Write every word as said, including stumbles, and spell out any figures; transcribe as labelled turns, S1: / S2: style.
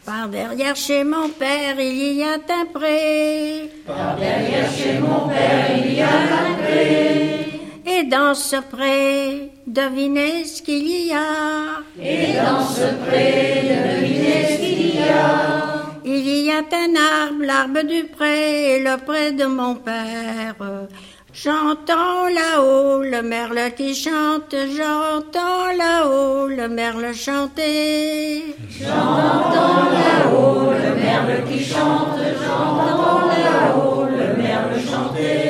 S1: Par derrière chez mon père, il y a un pré.
S2: Par derrière chez mon père, il y a un pré.
S1: Et dans ce pré, devinez ce qu'il y a.
S2: Et dans ce pré, devinez ce qu'il y a.
S1: Il y a un arbre, l'arbre du pré, et le pré de mon père. J'entends là-haut le merle qui chante, j'entends là-haut le merle chanter.
S2: J'entends là-haut le merle qui chante, j'entends là-haut le merle chanter.